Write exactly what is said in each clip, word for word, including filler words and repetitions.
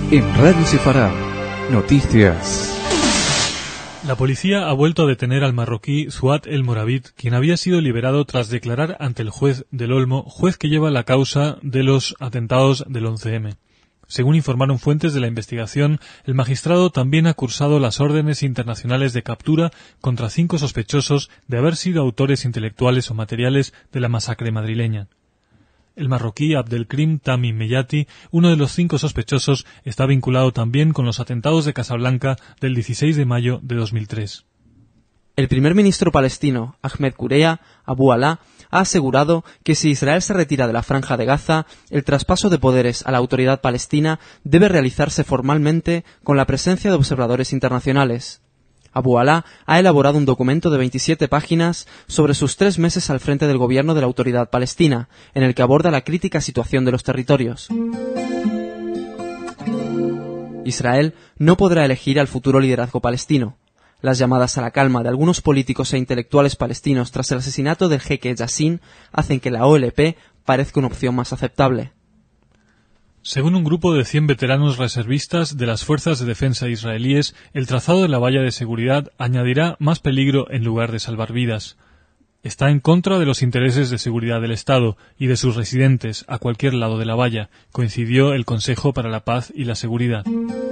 En Radio Sefarad, noticias. La policía ha vuelto a detener al marroquí Suat El Morabit, quien había sido liberado tras declarar ante el juez del Olmo, juez que lleva la causa de los atentados del once eme. Según informaron fuentes de la investigación, el magistrado también ha cursado las órdenes internacionales de captura contra cinco sospechosos de haber sido autores intelectuales o materiales de la masacre madrileña. El marroquí Abdelkrim Tamim Meyati, uno de los cinco sospechosos, está vinculado también con los atentados de Casablanca del dieciséis de mayo de dos mil tres. El primer ministro palestino, Ahmed Kureya Abu Alá, ha asegurado que si Israel se retira de la Franja de Gaza, el traspaso de poderes a la autoridad palestina debe realizarse formalmente con la presencia de observadores internacionales. Abu Alá ha elaborado un documento de veintisiete páginas sobre sus tres meses al frente del gobierno de la autoridad palestina, en el que aborda la crítica situación de los territorios. Israel no podrá elegir al futuro liderazgo palestino. Las llamadas a la calma de algunos políticos e intelectuales palestinos tras el asesinato del jeque Yassin hacen que la O L P parezca una opción más aceptable. Según un grupo de cien veteranos reservistas de las fuerzas de defensa israelíes, el trazado de la valla de seguridad añadirá más peligro en lugar de salvar vidas. Está en contra de los intereses de seguridad del Estado y de sus residentes a cualquier lado de la valla, coincidió el Consejo para la Paz y la Seguridad.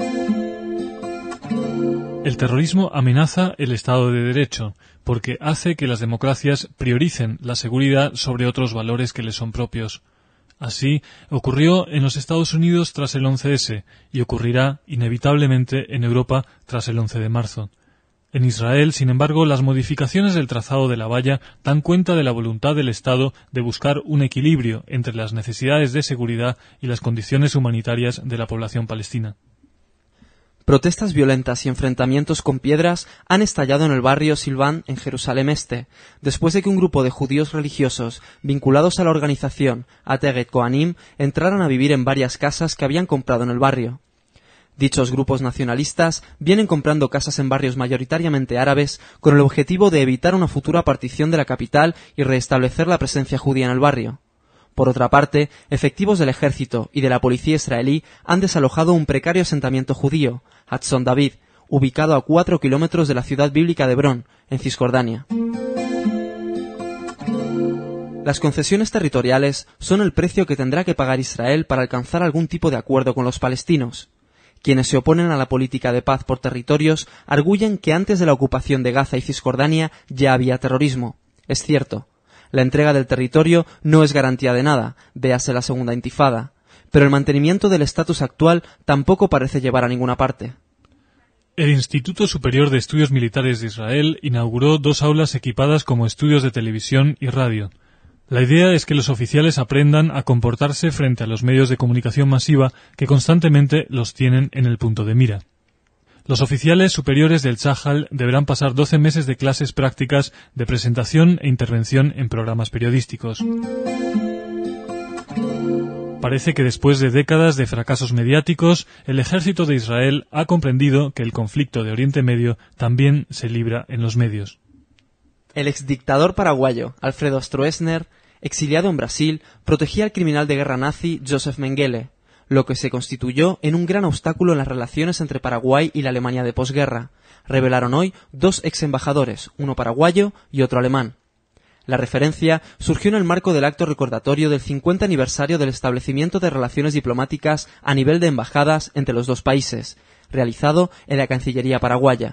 El terrorismo amenaza el Estado de Derecho, porque hace que las democracias prioricen la seguridad sobre otros valores que les son propios. Así ocurrió en los Estados Unidos tras el once ese y ocurrirá inevitablemente en Europa tras el once de marzo. En Israel, sin embargo, las modificaciones del trazado de la valla dan cuenta de la voluntad del Estado de buscar un equilibrio entre las necesidades de seguridad y las condiciones humanitarias de la población palestina. Protestas violentas y enfrentamientos con piedras han estallado en el barrio Silván en Jerusalén Este, después de que un grupo de judíos religiosos vinculados a la organización Ateget Kohanim entraran a vivir en varias casas que habían comprado en el barrio. Dichos grupos nacionalistas vienen comprando casas en barrios mayoritariamente árabes con el objetivo de evitar una futura partición de la capital y restablecer la presencia judía en el barrio. Por otra parte, efectivos del ejército y de la policía israelí han desalojado un precario asentamiento judío, Hatson David, ubicado a cuatro kilómetros de la ciudad bíblica de Hebrón, en Cisjordania. Las concesiones territoriales son el precio que tendrá que pagar Israel para alcanzar algún tipo de acuerdo con los palestinos. Quienes se oponen a la política de paz por territorios arguyen que antes de la ocupación de Gaza y Cisjordania ya había terrorismo. Es cierto. La entrega del territorio no es garantía de nada, véase la segunda intifada, pero el mantenimiento del estatus actual tampoco parece llevar a ninguna parte. El Instituto Superior de Estudios Militares de Israel inauguró dos aulas equipadas como estudios de televisión y radio. La idea es que los oficiales aprendan a comportarse frente a los medios de comunicación masiva que constantemente los tienen en el punto de mira. Los oficiales superiores del Tzahal deberán pasar doce meses de clases prácticas de presentación e intervención en programas periodísticos. Parece que después de décadas de fracasos mediáticos, el ejército de Israel ha comprendido que el conflicto de Oriente Medio también se libra en los medios. El exdictador paraguayo Alfredo Stroessner, exiliado en Brasil, protegía al criminal de guerra nazi Joseph Mengele, lo que se constituyó en un gran obstáculo en las relaciones entre Paraguay y la Alemania de posguerra, revelaron hoy dos ex embajadores, uno paraguayo y otro alemán. La referencia surgió en el marco del acto recordatorio del cincuenta aniversario del establecimiento de relaciones diplomáticas a nivel de embajadas entre los dos países, realizado en la Cancillería paraguaya.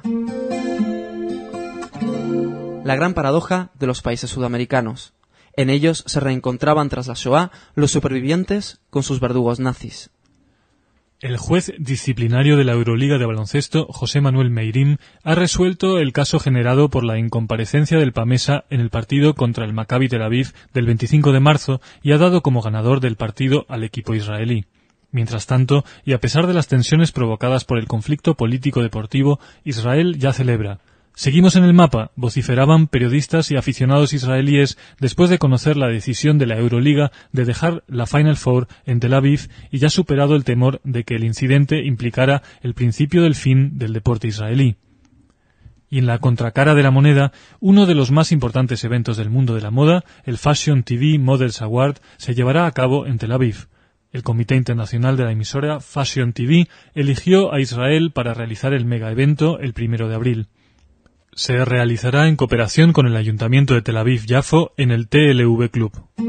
La gran paradoja de los países sudamericanos. En ellos se reencontraban tras la Shoah los supervivientes con sus verdugos nazis. El juez disciplinario de la Euroliga de baloncesto, José Manuel Meirim, ha resuelto el caso generado por la incomparecencia del Pamesa en el partido contra el Maccabi Tel Aviv del veinticinco de marzo y ha dado como ganador del partido al equipo israelí. Mientras tanto, y a pesar de las tensiones provocadas por el conflicto político-deportivo, Israel ya celebra. Seguimos en el mapa, vociferaban periodistas y aficionados israelíes después de conocer la decisión de la Euroliga de dejar la Final Four en Tel Aviv y ya superado el temor de que el incidente implicara el principio del fin del deporte israelí. Y en la contracara de la moneda, uno de los más importantes eventos del mundo de la moda, el Fashion T V Models Award, se llevará a cabo en Tel Aviv. El Comité Internacional de la emisora Fashion T V eligió a Israel para realizar el mega evento el primero de abril. Se realizará en cooperación con el Ayuntamiento de Tel Aviv-Yafo en el T L V Club.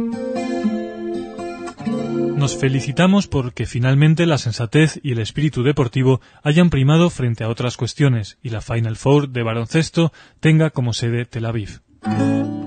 Nos felicitamos porque finalmente la sensatez y el espíritu deportivo hayan primado frente a otras cuestiones y la Final Four de baloncesto tenga como sede Tel Aviv.